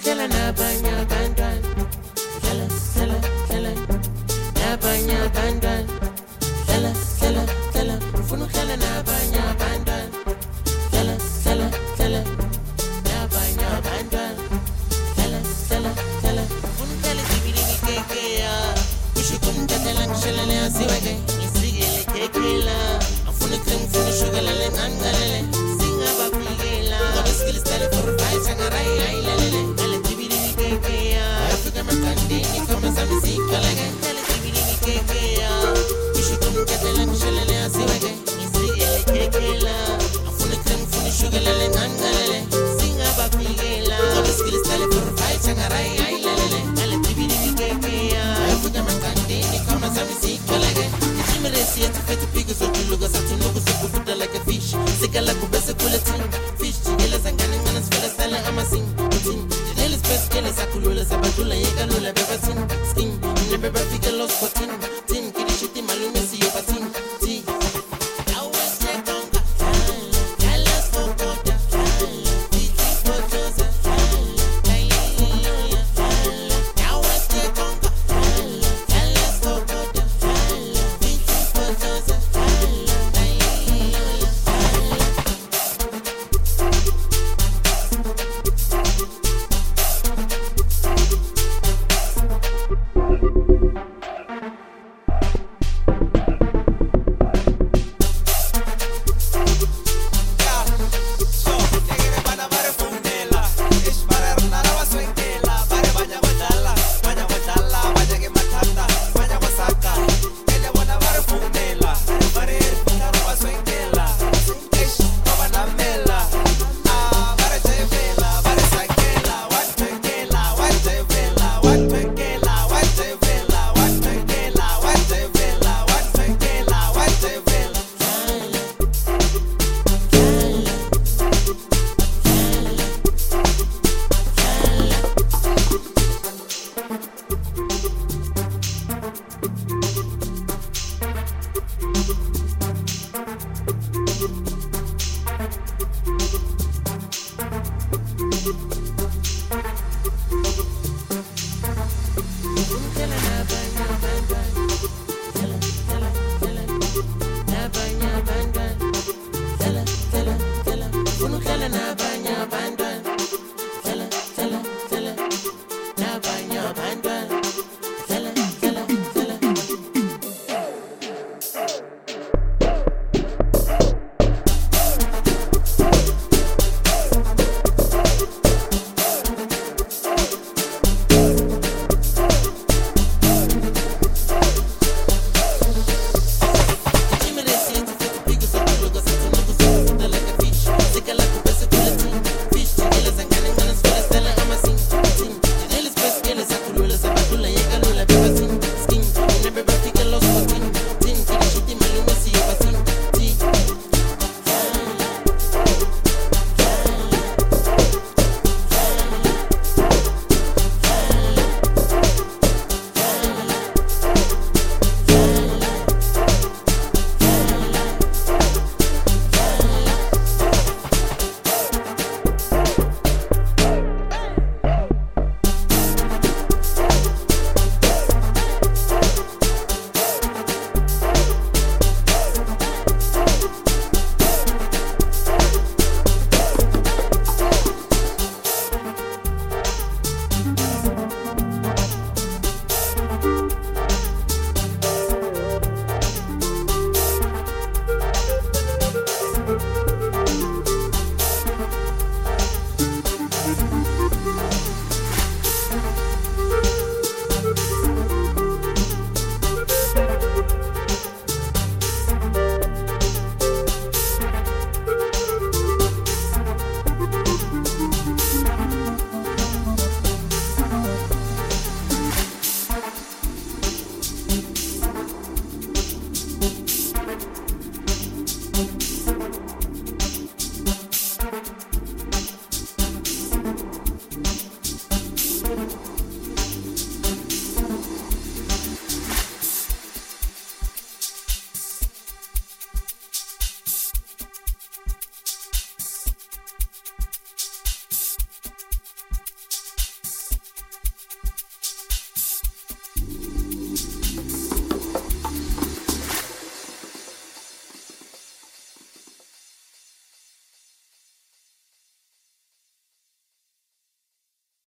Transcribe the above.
ukhala nabanye abantwana dlala dlala dlala nabanye abantwana dlala dlala dlala ufuna ukhala nabanye abantwana dlala dlala dlala nabanye abantwana dlala dlala dlala ufuna ukhala zibilini kekeya ushikumtatela ngishelele asiweke ngisikele kekela afuna cream ufuna sugar lale ngangalele singabaphikela ngoba skills tale for fight sangarai ayilele ale zibilini kekeya Africa makandini kama za muziki lege ale zibilini kekeya ushikumtatela ngishelele asiweke ngisikele kekela afuna cream ufuna sugar lale ngangalele singabaphikela ngoba skills tale for fight sangarai ayilele ale zibilini kekeya Africa makandini kama za muziki lege Resi yetu fetu pigo zote lugha za tunuku kufuta like a fish Sikala kubese kule tin Fish chigele zangani ngana sfela style ama sing Tin Jidele space kele sa kulula sa badula yeka lula beba tin Skin Ine beba fika los kwa tin Tin kiri shiti malume si yoba tin Ti Always check on Kalas fokota Titi fotosa Always check on Kalas fokota